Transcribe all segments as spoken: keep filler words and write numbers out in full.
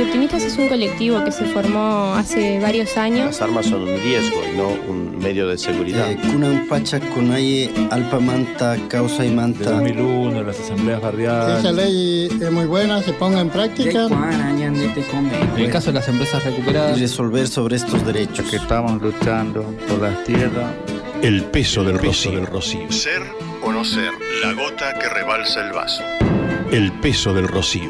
Radiooptimistas es un colectivo que se formó hace varios años. Las armas son un riesgo y no un medio de seguridad. Eh, Kunan Pacha, Kunaye, Alpa Manta, Causa y Manta. De dos mil uno, las asambleas barriales. Esa ley es muy buena, se ponga en práctica. En el caso de las empresas recuperadas. Y resolver sobre estos derechos. Que estamos luchando por las tierras. El peso del rocío. del rocío. Ser o no ser, la gota que rebalsa el vaso. El peso del rocío.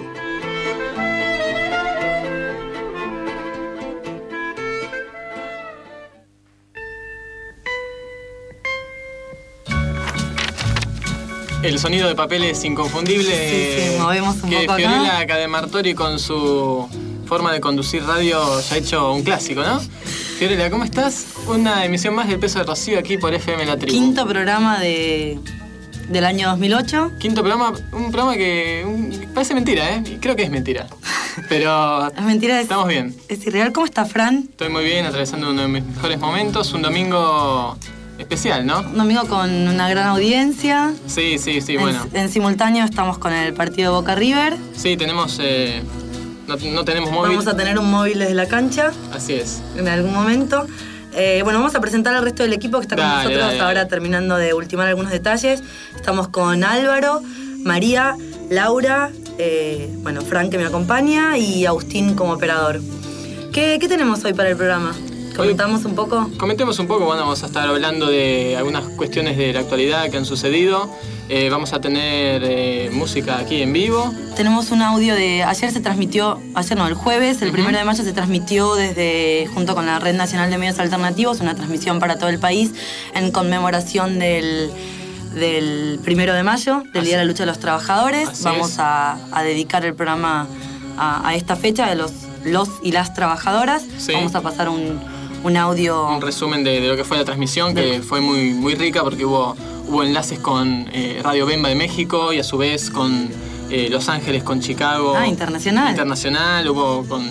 El sonido de papel es inconfundible. Sí, sí, movemos un que poco acá. Fiorella Cademartori con su forma de conducir radio ya ha hecho un clásico, ¿no? Fiorella, ¿cómo estás? Una emisión más del Peso del Rocío aquí por F M La Tribu. Quinto programa de, del año dos mil ocho. Quinto programa, un programa que un, parece mentira, ¿eh? Creo que es mentira. Pero es mentira, es, estamos bien. Es irreal. ¿Cómo está, Fran? Estoy muy bien, atravesando uno de mis mejores momentos. Un domingo especial, ¿no? Un domingo con una gran audiencia. Sí, sí, sí, en, bueno. En simultáneo estamos con el partido Boca River. Sí, tenemos... Eh, no, no tenemos móvil. Vamos a tener un móvil desde la cancha. Así es. En algún momento. Eh, bueno, vamos a presentar al resto del equipo que está con dale, nosotros dale, ahora dale. terminando de ultimar algunos detalles. Estamos con Álvaro, María, Laura, eh, bueno, Fran que me acompaña y Agustín como operador. ¿Qué, qué tenemos hoy para el programa? ¿Comentamos un poco? Comentemos un poco, bueno, vamos a estar hablando de algunas cuestiones de la actualidad que han sucedido. Eh, vamos a tener eh, música aquí en vivo. Tenemos un audio de... Ayer se transmitió, ayer no, el jueves, el uh-huh. primero de mayo se transmitió desde, junto con la Red Nacional de Medios Alternativos, una transmisión para todo el país en conmemoración del, del primero de mayo, del Así. Día de la Lucha de los Trabajadores. Así vamos a, a dedicar el programa a, a esta fecha de los, los y las trabajadoras. Sí. Vamos a pasar un, un audio... Un resumen de, de lo que fue la transmisión, que de... fue muy, muy rica porque hubo... Hubo enlaces con eh, Radio Bemba de México y a su vez con eh, Los Ángeles, con Chicago. Ah, internacional. Internacional, hubo con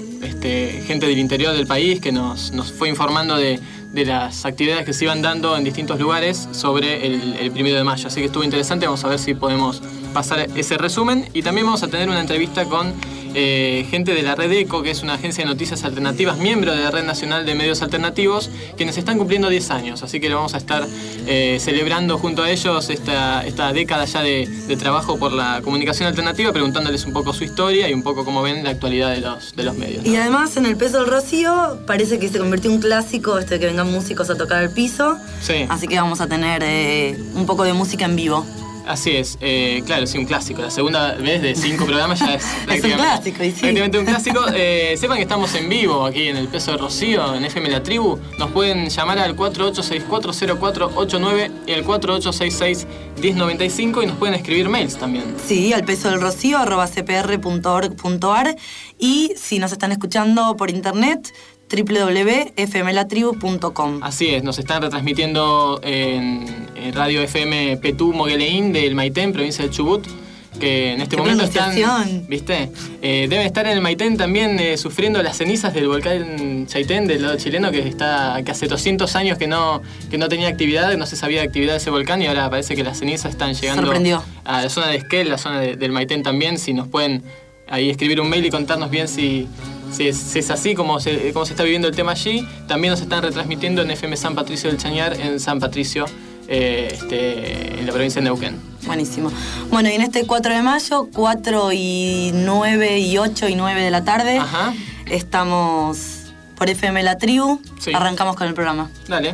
este, gente del interior del país que nos, nos fue informando de, de las actividades que se iban dando en distintos lugares sobre el, el primero de mayo. Así que estuvo interesante, vamos a ver si podemos pasar ese resumen. Y también vamos a tener una entrevista con eh, gente de la Red ECO, que es una agencia de noticias alternativas, miembro de la Red Nacional de Medios Alternativos, quienes están cumpliendo diez años. Así que lo vamos a estar eh, celebrando junto a ellos esta, esta década ya de, de trabajo por la comunicación alternativa, preguntándoles un poco su historia y un poco cómo ven la actualidad de los, de los medios, ¿no? Y además en el Peso del Rocío parece que se convirtió en un clásico este de que vengan músicos a tocar al piso. Sí. Así que vamos a tener eh, un poco de música en vivo. Así es, eh, claro, sí, un clásico. La segunda vez de cinco programas ya es prácticamente, es un clásico, y sí. prácticamente un clásico. Eh, sepan que estamos en vivo aquí en el Peso de Rocío, en F M La Tribu. Nos pueden llamar al cuatro ocho seis cuatro cero cuatro ocho nueve y al cuatro ocho seis seis uno cero nueve cinco y nos pueden escribir mails también. Sí, al peso del rocío arroba c p r punto org punto a r y si nos están escuchando por internet, doble u doble u doble u punto f m la tribu punto com. Así es, nos están retransmitiendo en, en Radio F M Petú Mogueleín del Maitén, provincia de Chubut, que en este ¡Qué momento están, pronunciación! ¿viste? Eh, deben estar en el Maitén también eh, sufriendo las cenizas del volcán Chaitén del lado chileno, que está que hace doscientos años que no, que no tenía actividad, no se sabía de actividad de ese volcán y ahora parece que las cenizas están llegando Sorprendió. a la zona de Esquel, la zona de, del Maitén también. Si nos pueden ahí escribir un mail y contarnos bien si... Si es, si es así como se, como se está viviendo el tema allí. También nos están retransmitiendo en F M San Patricio del Chañar, en San Patricio, eh, este, en la provincia de Neuquén. Buenísimo. Bueno, y en este cuatro de mayo, cuatro y nueve y ocho y nueve de la tarde, Ajá. estamos por F M La Tribu. Sí. Arrancamos con el programa. Dale.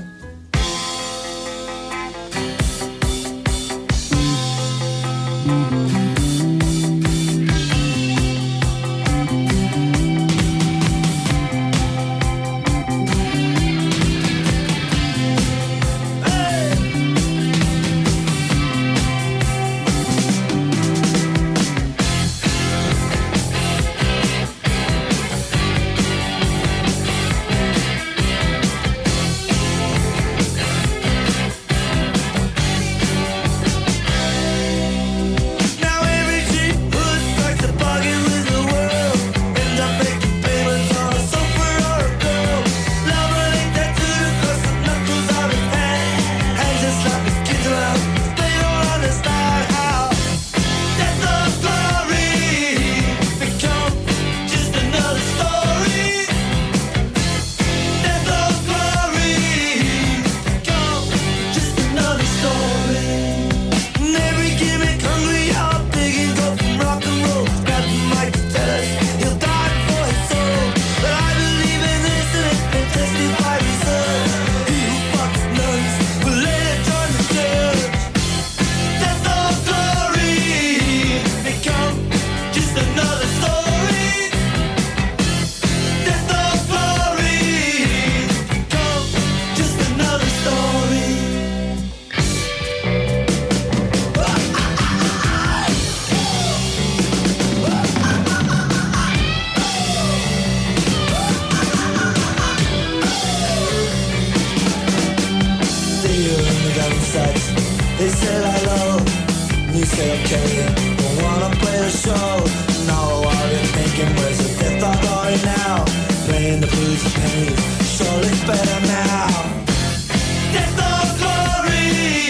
say okay, don't wanna play the show. No, all you're thinking was a death dog going now. Playing the blues and pennies, surely it's better now. Death dog glory,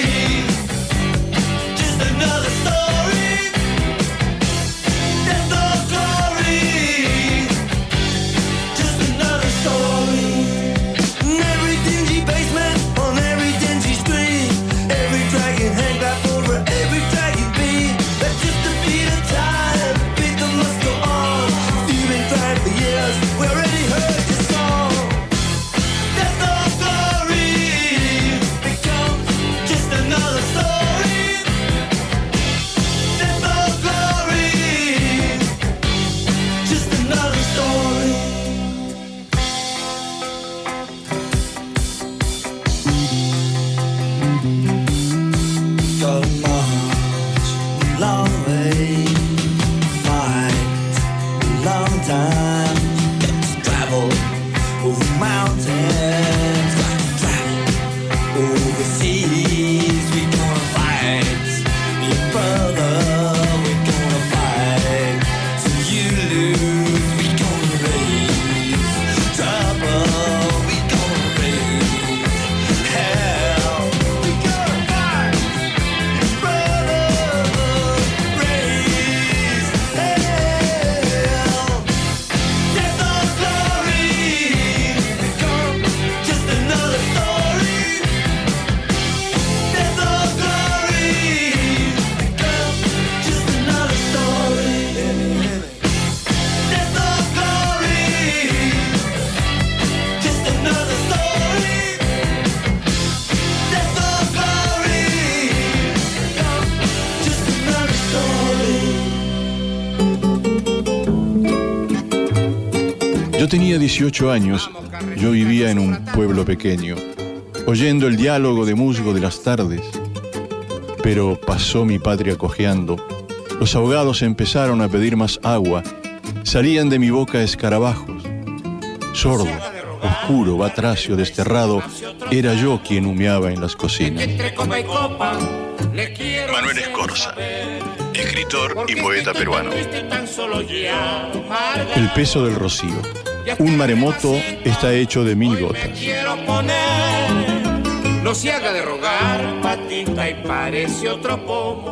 just another story. Death dog glory, just another story. In every dingy basement, on every dingy street, every dragon hang back over every dragon beat. That's just the beat of time, the beat that must go on. You've been trying for years, we already heard your song. Death dog glory becomes just another story. Death dog glory, just another story. Got a march, long way, fight, long time. Got to travel over mountains, got to travel overseas. We gonna fight your brother, we gonna fight till you lose. We gonna raise trouble, we gonna raise hell. We gonna fight your brother, raise hell. Death dog glory become just another story. Death dog glory become just another story. Death dog glory, just another story. Death dog glory become just another story. Yo tenía dieciocho años, yo vivía en un pueblo pequeño, oyendo el diálogo de musgo de las tardes. Pero pasó mi patria cojeando, los ahogados empezaron a pedir más agua, salían de mi boca escarabajos. Sordo, oscuro, batracio, desterrado, era yo quien humeaba en las cocinas. Manuel Escorza, escritor y poeta peruano. El peso del rocío. Un maremoto está hecho de mil gotas. No se haga de rogar, patita, y parece otro pomo.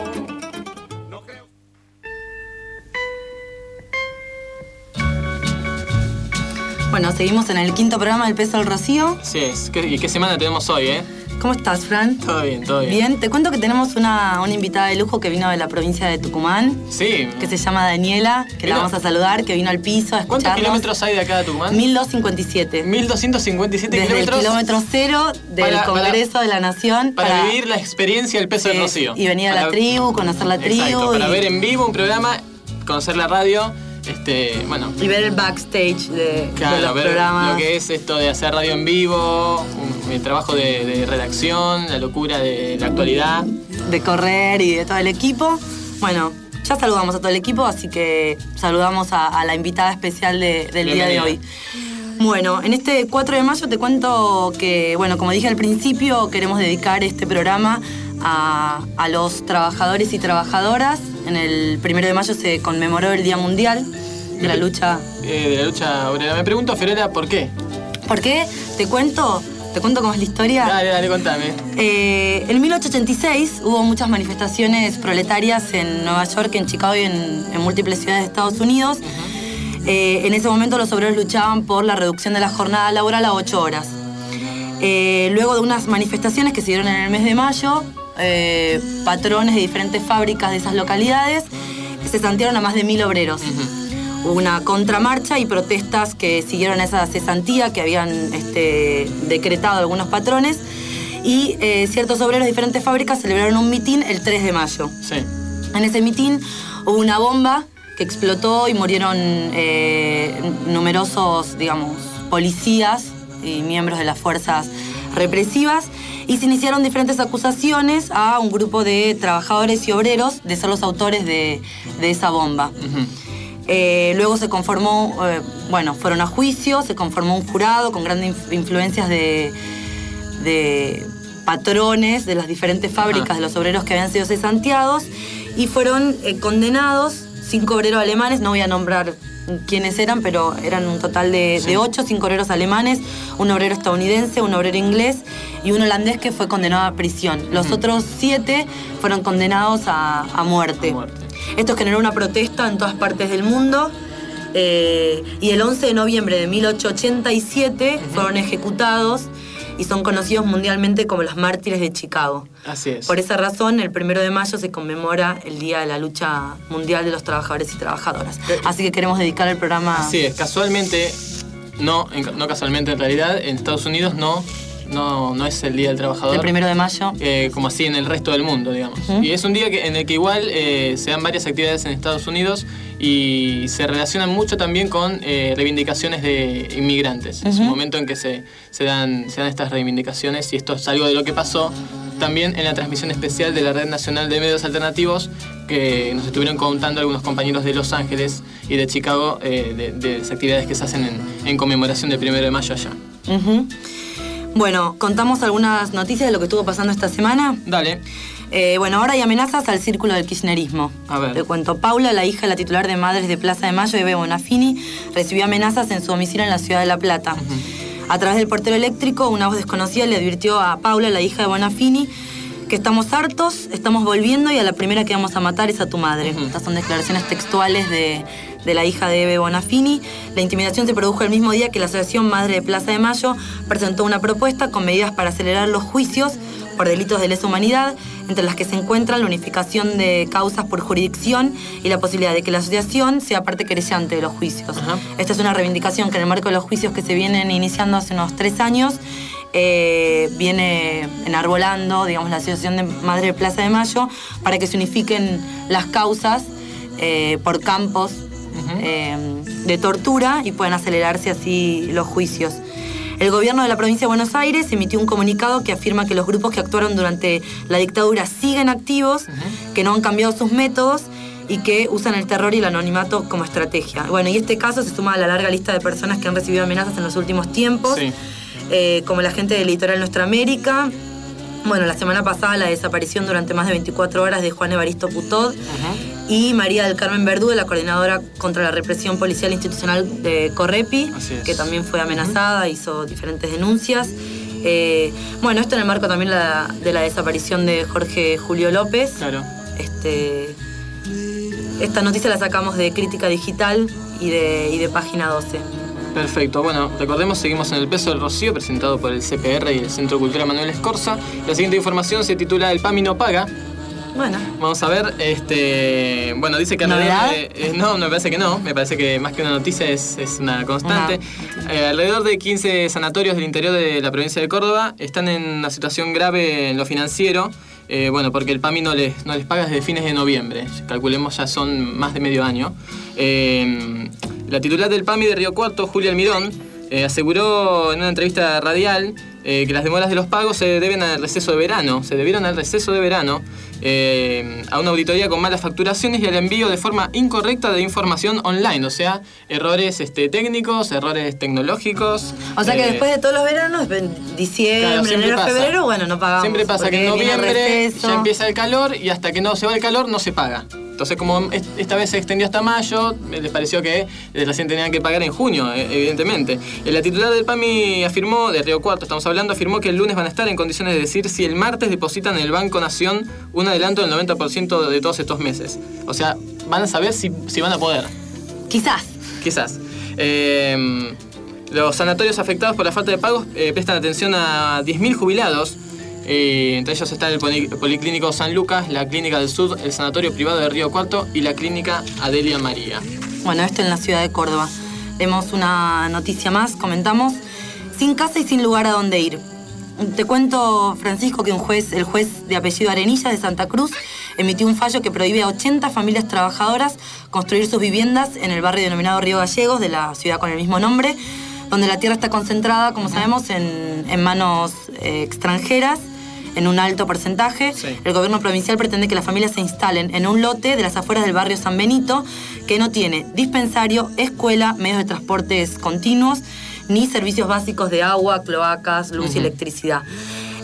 Bueno, seguimos en el quinto programa del Peso del Rocío. Sí, es. ¿Qué- ¿y qué semana tenemos hoy, eh? ¿Cómo estás, Fran? Todo bien, todo bien. Bien, te cuento que tenemos una, una invitada de lujo que vino de la provincia de Tucumán, Sí. que se llama Daniela, que la Mira. vamos a saludar, que vino al piso a ¿Cuántos escucharnos. kilómetros hay de acá de Tucumán? mil doscientos cincuenta y siete. mil doscientos cincuenta y siete Desde kilómetros. el kilómetro cero del Para- Congreso para- de la Nación. Para, vivir la experiencia del peso Sí, del rocío. y venir a la Para- tribu, conocer la tribu. Exacto, para y, ver en vivo un programa, conocer la radio, este, bueno, y ver el backstage de, claro, de los ver programas. lo que es esto de hacer radio en vivo, un- el trabajo de, de redacción, la locura de la actualidad. De correr y de todo el equipo. Bueno, ya saludamos a todo el equipo, así que saludamos a, a la invitada especial de- del día de hoy. Bueno, en este cuatro de mayo te cuento que, bueno, como dije al principio, queremos dedicar este programa a, a los trabajadores y trabajadoras. En el primero de mayo se conmemoró el Día Mundial de la lucha. Eh, de la lucha obrera. Me pregunto, Fiorella, ¿por qué? ¿Por qué? Te cuento, te cuento cómo es la historia. Dale, dale, contame. Eh, en mil ochocientos ochenta y seis hubo muchas manifestaciones proletarias en Nueva York, en Chicago y en, en múltiples ciudades de Estados Unidos. Eh, en ese momento los obreros luchaban por la reducción de la jornada laboral a ocho horas. Eh, luego de unas manifestaciones que se dieron en el mes de mayo, eh, patrones de diferentes fábricas de esas localidades se cesantearon a más de mil obreros. Hubo una contramarcha y protestas que siguieron esa cesantía que habían este, decretado algunos patrones. Y eh, ciertos obreros de diferentes fábricas celebraron un mitin el tres de mayo. Sí. En ese mitin hubo una bomba que explotó y murieron eh, numerosos, digamos, policías y miembros de las fuerzas represivas. Y se iniciaron diferentes acusaciones a un grupo de trabajadores y obreros de ser los autores de, de esa bomba. Uh-huh. Eh, luego se conformó, eh, bueno, fueron a juicio, se conformó un jurado con grandes inf- influencias de, de patrones de las diferentes fábricas Ajá. de los obreros que habían sido cesanteados. y fueron eh, condenados cinco obreros alemanes, no voy a nombrar quiénes eran, pero eran un total de, sí. de ocho, cinco obreros alemanes, un obrero estadounidense, un obrero inglés y un holandés que fue condenado a prisión. Los uh-huh. otros siete fueron condenados a, a, muerte. a muerte. Esto generó una protesta en todas partes del mundo. Eh, y el once de noviembre de mil ochocientos ochenta y siete uh-huh. fueron ejecutados y son conocidos mundialmente como los mártires de Chicago. Así es. Por esa razón, el primero de mayo se conmemora el Día de la Lucha Mundial de los Trabajadores y Trabajadoras. Así que queremos dedicar el programa... Así es, casualmente, no, no casualmente en realidad, en Estados Unidos no... No, no es el Día del Trabajador. El primero de mayo. Eh, como así en el resto del mundo, digamos. Uh-huh. Y es un día que, en el que igual eh, se dan varias actividades en Estados Unidos y se relacionan mucho también con eh, reivindicaciones de inmigrantes. Uh-huh. Es un momento en que se, se, dan, se dan estas reivindicaciones y esto es algo de lo que pasó también en la transmisión especial de la Red Nacional de Medios Alternativos que nos estuvieron contando algunos compañeros de Los Ángeles y de Chicago eh, de, de las actividades que se hacen en, en conmemoración del primero de mayo allá. Uh-huh. Bueno, contamos algunas noticias de lo que estuvo pasando esta semana. Dale. Eh, bueno, ahora hay amenazas al círculo del kirchnerismo. A ver. Te cuento, Paula, la hija de la titular de Madres de Plaza de Mayo, Eve Bonafini, recibió amenazas en su domicilio en la ciudad de La Plata. Uh-huh. A través del portero eléctrico, una voz desconocida le advirtió a Paula, la hija de Bonafini, que estamos hartos, estamos volviendo y a la primera que vamos a matar es a tu madre. Uh-huh. Estas son declaraciones textuales de... de la hija de Eve Bonafini. La intimidación se produjo el mismo día que la Asociación Madre de Plaza de Mayo presentó una propuesta con medidas para acelerar los juicios por delitos de lesa humanidad, entre las que se encuentran la unificación de causas por jurisdicción y la posibilidad de que la asociación sea parte querellante de los juicios. Ajá. Esta es una reivindicación que en el marco de los juicios que se vienen iniciando hace unos tres años eh, viene enarbolando, digamos, la Asociación de Madre de Plaza de Mayo para que se unifiquen las causas eh, por campos Uh-huh. eh, de tortura y puedan acelerarse así los juicios. El gobierno de la provincia de Buenos Aires emitió un comunicado que afirma que los grupos que actuaron durante la dictadura siguen activos, uh-huh. que no han cambiado sus métodos y que usan el terror y el anonimato como estrategia. Bueno, y este caso se suma a la larga lista de personas que han recibido amenazas en los últimos tiempos, sí. eh, como la gente del Litoral Nuestra América. Bueno, la semana pasada la desaparición durante más de veinticuatro horas de Juan Evaristo Putod uh-huh. y María del Carmen Verdú, de la Coordinadora contra la Represión Policial Institucional de Correpi, que también fue amenazada, uh-huh. hizo diferentes denuncias. Eh, bueno, esto en el marco también la, de la desaparición de Jorge Julio López. Claro. Este, esta noticia la sacamos de Crítica Digital y de, y de Página doce. Perfecto. Bueno, recordemos, seguimos en El Peso del Rocío, presentado por el C P R y el Centro Cultural Manuel Escorza. La siguiente información se titula El PAMI no paga. Bueno. Vamos a ver, este... Bueno, dice que alrededor de... Eh, no, me parece que no. Me parece que más que una noticia es, es una constante. No. Eh, alrededor de quince sanatorios del interior de la provincia de Córdoba están en una situación grave en lo financiero. Eh, bueno, porque el PAMI no les, no les paga desde fines de noviembre. Calculemos, ya son más de medio año. Eh... La titular del PAMI de Río Cuarto, Julia Almirón, eh, aseguró en una entrevista radial eh, que las demoras de los pagos se deben al receso de verano, se debieron al receso de verano, eh, a una auditoría con malas facturaciones y al envío de forma incorrecta de información online, o sea, errores este, técnicos, errores tecnológicos. O sea que eh, después de todos los veranos, diciembre, claro, enero, pasa. febrero, bueno, no pagamos. Siempre pasa que en noviembre ya empieza el calor y hasta que no se va el calor no se paga. Entonces, como esta vez se extendió hasta mayo, les pareció que recién tenían que pagar en junio, evidentemente. La titular del PAMI afirmó, de Río Cuarto estamos hablando, afirmó que el lunes van a estar en condiciones de decir si el martes depositan en el Banco Nación un adelanto del noventa por ciento de todos estos meses. O sea, van a saber si, si van a poder. Quizás. Quizás. Eh, los sanatorios afectados por la falta de pagos eh, prestan atención a diez mil jubilados. Eh, entre ellos está el Policlínico San Lucas, la Clínica del Sur, el Sanatorio Privado de Río Cuarto y la Clínica Adelia María. Bueno, esto en la ciudad de Córdoba. Vemos una noticia más, comentamos. Sin casa y sin lugar a dónde ir. Te cuento, Francisco, que un juez, el juez de apellido Arenilla de Santa Cruz emitió un fallo que prohíbe a ochenta familias trabajadoras construir sus viviendas en el barrio denominado Río Gallegos, de la ciudad con el mismo nombre, donde la tierra está concentrada, como sabemos, en, en manos eh, extranjeras, en un alto porcentaje. Sí. El gobierno provincial pretende que las familias se instalen en un lote de las afueras del barrio San Benito, que no tiene dispensario, escuela, medios de transportes continuos, ni servicios básicos de agua, cloacas, luz uh-huh. y electricidad.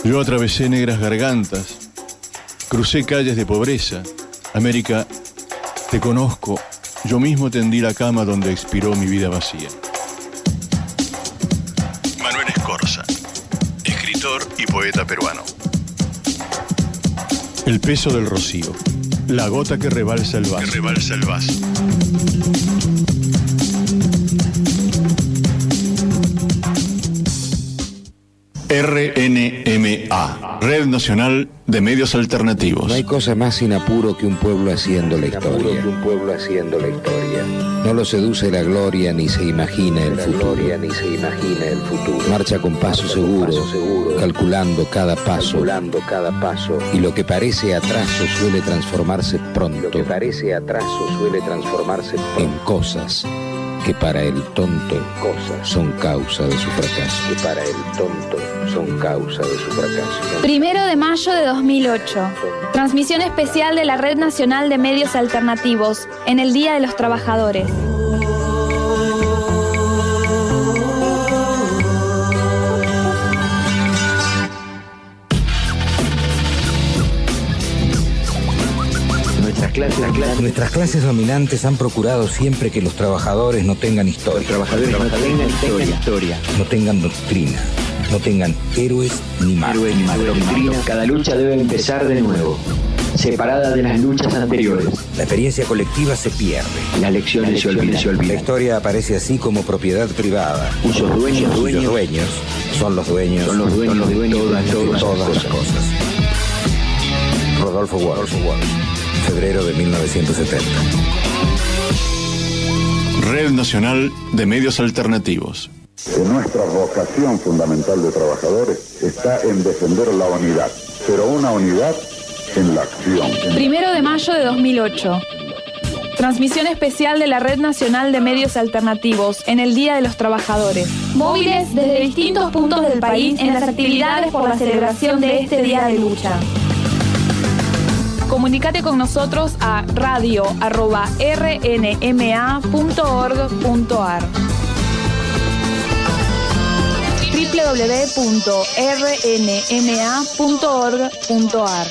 Yo atravesé negras gargantas, crucé calles de pobreza. América, te conozco, yo mismo tendí la cama donde expiró mi vida vacía. Manuel Escorza, escritor y poeta peruano. El peso del rocío, la gota que rebalsa el vaso. Que rebalsa el vaso. R N M A, Red Nacional de Medios Alternativos. No hay cosa más sin apuro que un pueblo haciendo la historia. Un pueblo haciendo la historia. No lo seduce la gloria ni se imagina el futuro. Ni se imagina el futuro. Marcha con paso seguro, calculando cada paso, calculando cada paso. Y lo que parece atraso suele transformarse pronto. Lo que parece atraso suele transformarse pronto en cosas que para el tonto son causa de su fracaso. Que para el tonto son causa de su fracaso. Primero de mayo de dos mil ocho. Transmisión especial de la Red Nacional de Medios Alternativos en el Día de los Trabajadores. Nuestras clases, clase, nuestras clases dominantes han procurado siempre que los trabajadores no tengan historia. Los trabajadores no tengan historia, historia, no tengan doctrina, no tengan héroes ni mártires. Doctrina, cada lucha debe empezar de nuevo, separada de las luchas anteriores. La experiencia colectiva se pierde. Las lecciones, Las se, olvidan. se olvidan. La historia aparece así como propiedad privada. Cuyos dueños, dueños, dueños son los dueños, son los dueños, son los dueños de todas, de todas, todas las cosas. cosas. Rodolfo Walsh, febrero de mil novecientos setenta. Red Nacional de Medios Alternativos. Nuestra vocación fundamental de trabajadores está en defender la unidad, pero una unidad en la acción. Primero de mayo de dos mil ocho. Transmisión especial de la Red Nacional de Medios Alternativos en el Día de los Trabajadores. Móviles desde distintos puntos del país en las actividades por la celebración de este día de lucha. Comunícate con nosotros a radio arroba r n m a punto org punto a r doble u doble u doble u punto r n m a punto org punto a r.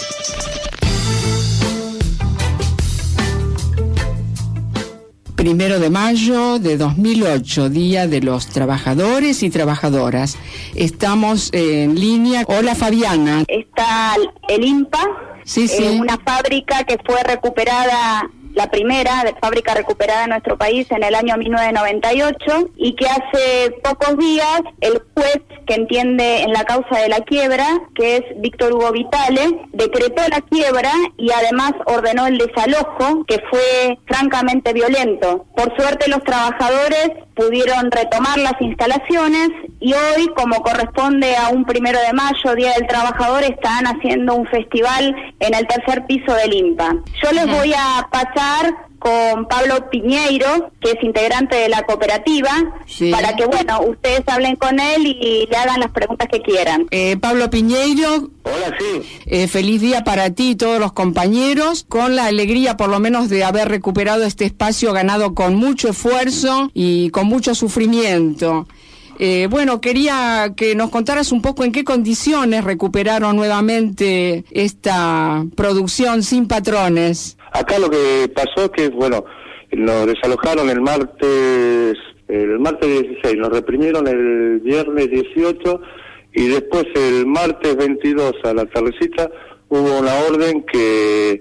Primero de mayo de dos mil ocho, Día de los Trabajadores y Trabajadoras. Estamos en línea. Hola, Fabiana. Está el INPA, sí, sí. Eh, una fábrica que fue recuperada, la primera de fábrica recuperada en nuestro país en el año mil novecientos noventa y ocho, y que hace pocos días el juez que entiende en la causa de la quiebra, que es Víctor Hugo Vitale, decretó la quiebra y además ordenó el desalojo, que fue francamente violento. Por suerte los trabajadores pudieron retomar las instalaciones y hoy, como corresponde a un primero de mayo, Día del Trabajador, están haciendo un festival en el tercer piso del INPA. Yo les voy a pasar con Pablo Piñeiro, que es integrante de la cooperativa, sí, para que, bueno, ustedes hablen con él y le hagan las preguntas que quieran. Eh, Pablo Piñeiro. Hola, sí. Eh, feliz día para ti y todos los compañeros, con la alegría por lo menos de haber recuperado este espacio ganado con mucho esfuerzo y con mucho sufrimiento. Eh, bueno, quería que nos contaras un poco en qué condiciones recuperaron nuevamente esta producción sin patrones. Acá lo que pasó es que, bueno, nos desalojaron el martes, el martes dieciséis, nos reprimieron el viernes dieciocho y después el martes veintidós a la tardecita hubo una orden que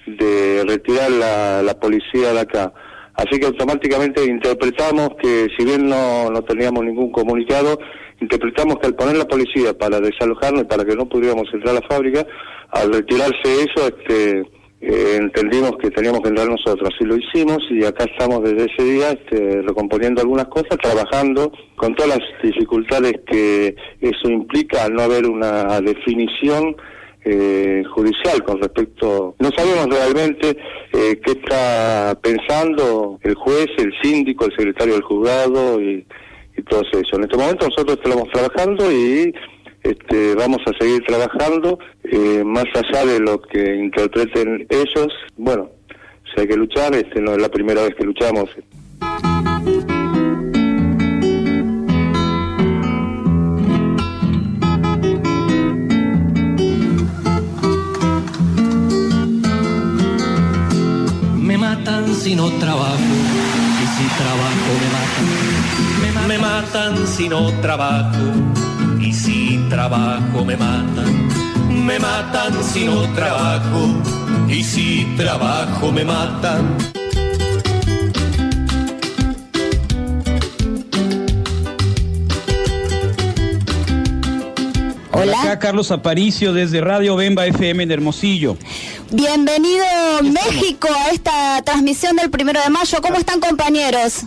de retirar la, la policía de acá. Así que automáticamente interpretamos que, si bien no, no teníamos ningún comunicado, interpretamos que al poner la policía para desalojarnos y para que no pudiéramos entrar a la fábrica, al retirarse eso, este, eh, entendimos que teníamos que entrar nosotros. Así lo hicimos y acá estamos desde ese día este, recomponiendo algunas cosas, trabajando con todas las dificultades que eso implica al no haber una definición Eh, judicial con respecto. No sabemos realmente eh, qué está pensando el juez, el síndico, el secretario del juzgado y, y todo eso. En este momento nosotros estamos trabajando y este, vamos a seguir trabajando eh, más allá de lo que interpreten ellos. Bueno, si hay que luchar, este no es la primera vez que luchamos. matan si no trabajo, y si trabajo me matan. Me matan si no trabajo, y si trabajo me matan. Me matan si no trabajo, y si trabajo me matan. Hola. Acá Carlos Aparicio desde Radio Bemba F M de Hermosillo. Bienvenido México a esta transmisión del primero de mayo. ¿Cómo están, compañeros?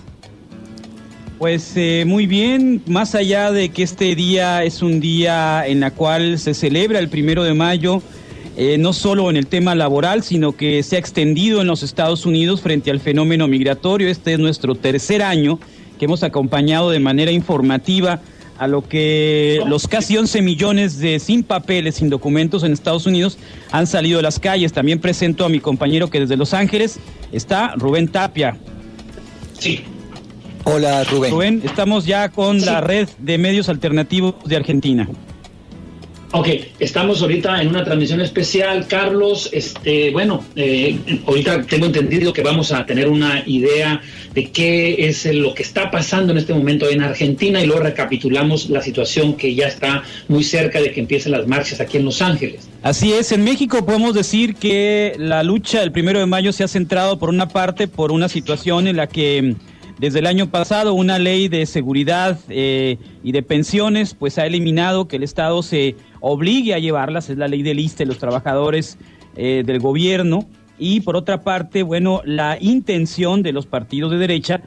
Pues eh, muy bien, más allá de que este día es un día en el cual se celebra el primero de mayo, eh, no solo en el tema laboral, sino que se ha extendido en los Estados Unidos frente al fenómeno migratorio. Este es nuestro tercer año que hemos acompañado de manera informativa a lo que los casi once millones de sin papeles, sin documentos en Estados Unidos han salido a las calles. También presento a mi compañero que desde Los Ángeles está, Rubén Tapia. Sí. Hola, Rubén. Rubén, estamos ya con sí. la red de medios alternativos de Argentina. Ok, estamos ahorita en una transmisión especial, Carlos. Este, bueno, eh, ahorita tengo entendido que vamos a tener una idea de qué es lo que está pasando en este momento en Argentina y luego recapitulamos la situación que ya está muy cerca de que empiecen las marchas aquí en Los Ángeles. Así es, en México podemos decir que la lucha del primero de mayo se ha centrado por una parte por una situación en la que desde el año pasado una ley de seguridad eh, y de pensiones pues ha eliminado que el Estado se obligue a llevarlas, es la ley del I S S S T E, los trabajadores eh, del gobierno, y por otra parte, bueno, la intención de los partidos de derecha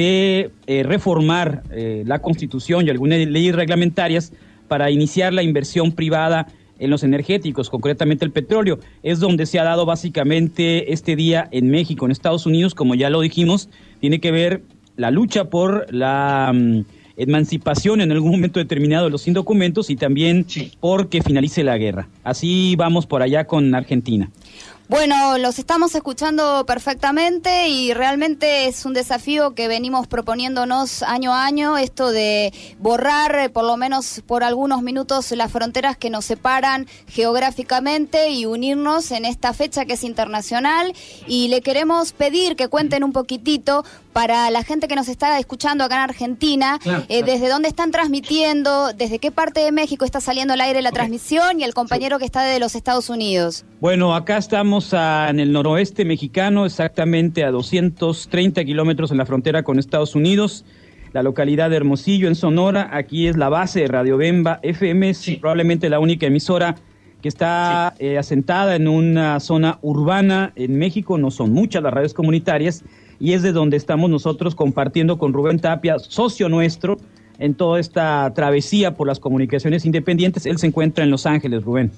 de eh, reformar eh, la Constitución y algunas leyes reglamentarias para iniciar la inversión privada en los energéticos, concretamente el petróleo. Es donde se ha dado básicamente este día en México. En Estados Unidos, como ya lo dijimos, tiene que ver la lucha por la um, emancipación en algún momento determinado de los indocumentos y también sí. porque finalice la guerra. Así vamos por allá con Argentina. Bueno, los estamos escuchando perfectamente y realmente es un desafío que venimos proponiéndonos año a año, esto de borrar por lo menos por algunos minutos las fronteras que nos separan geográficamente y unirnos en esta fecha que es internacional. Y le queremos pedir que cuenten un poquitito para la gente que nos está escuchando acá en Argentina, claro, eh, claro. desde dónde están transmitiendo, desde qué parte de México está saliendo al aire la okay. transmisión y el compañero sí. que está de los Estados Unidos. Bueno, acá estamos a, en el noroeste mexicano, exactamente a doscientos treinta kilómetros en la frontera con Estados Unidos, la localidad de Hermosillo, en Sonora. Aquí es la base de Radio Bemba F M, sí. probablemente la única emisora que está sí. eh, asentada en una zona urbana en México. No son muchas las radios comunitarias, y es de donde estamos nosotros compartiendo con Rubén Tapia, socio nuestro, en toda esta travesía por las comunicaciones independientes. Él se encuentra en Los Ángeles, Rubén.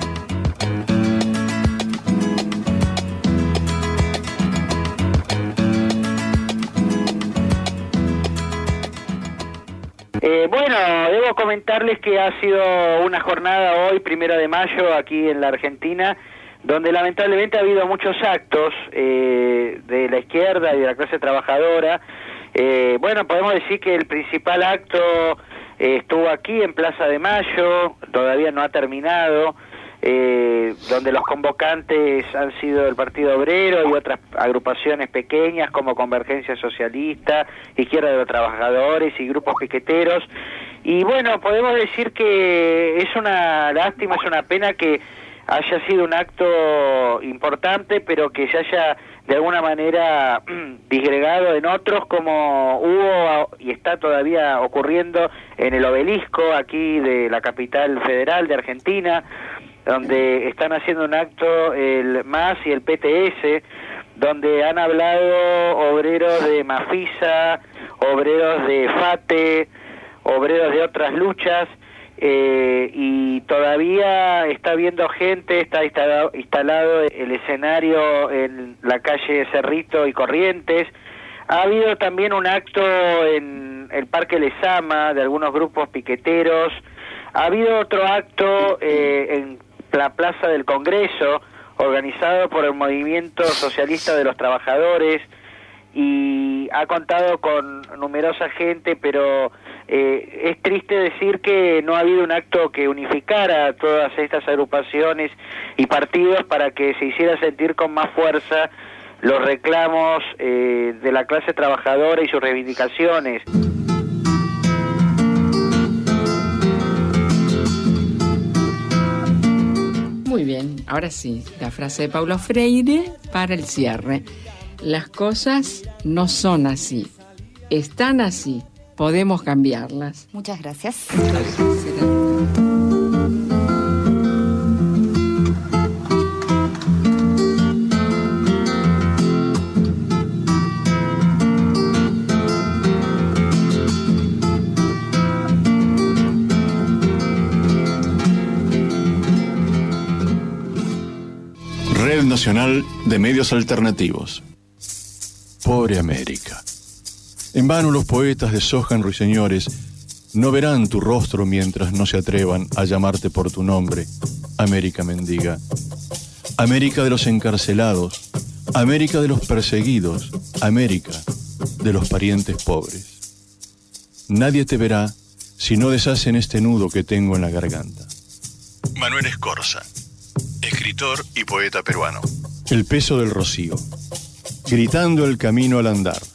Eh, bueno, debo comentarles que ha sido una jornada hoy, primero de mayo, aquí en la Argentina, donde lamentablemente ha habido muchos actos eh, de la izquierda y de la clase trabajadora. Eh, bueno, podemos decir que el principal acto eh, estuvo aquí en Plaza de Mayo, todavía no ha terminado, eh, donde los convocantes han sido el Partido Obrero y otras agrupaciones pequeñas como Convergencia Socialista, Izquierda de los Trabajadores y grupos piqueteros. Y bueno, podemos decir que es una lástima, es una pena que haya sido un acto importante, pero que se haya de alguna manera disgregado en otros, como hubo y está todavía ocurriendo en el Obelisco, aquí de la capital federal de Argentina, donde están haciendo un acto el M A S y el P T S, donde han hablado obreros de Mafisa, obreros de FATE, obreros de otras luchas, Eh, y todavía está viendo gente, está instalado, instalado el escenario en la calle Cerrito y Corrientes. Ha habido también un acto en el Parque Lezama de algunos grupos piqueteros. Ha habido otro acto eh, en la Plaza del Congreso, organizado por el Movimiento Socialista de los Trabajadores, y ha contado con numerosa gente, pero eh, es triste decir que no ha habido un acto que unificara a todas estas agrupaciones y partidos para que se hiciera sentir con más fuerza los reclamos eh, de la clase trabajadora y sus reivindicaciones. Muy bien, ahora sí, la frase de Paulo Freire para el cierre. Las cosas no son así, están así, podemos cambiarlas. Muchas gracias. Red Nacional de Medios Alternativos. Pobre América. En vano los poetas deshojan ruiseñores, no verán tu rostro mientras no se atrevan a llamarte por tu nombre, América mendiga. América de los encarcelados, América de los perseguidos, América de los parientes pobres. Nadie te verá si no deshacen este nudo que tengo en la garganta. Manuel Escorza, escritor y poeta peruano. El peso del rocío, gritando el camino al andar.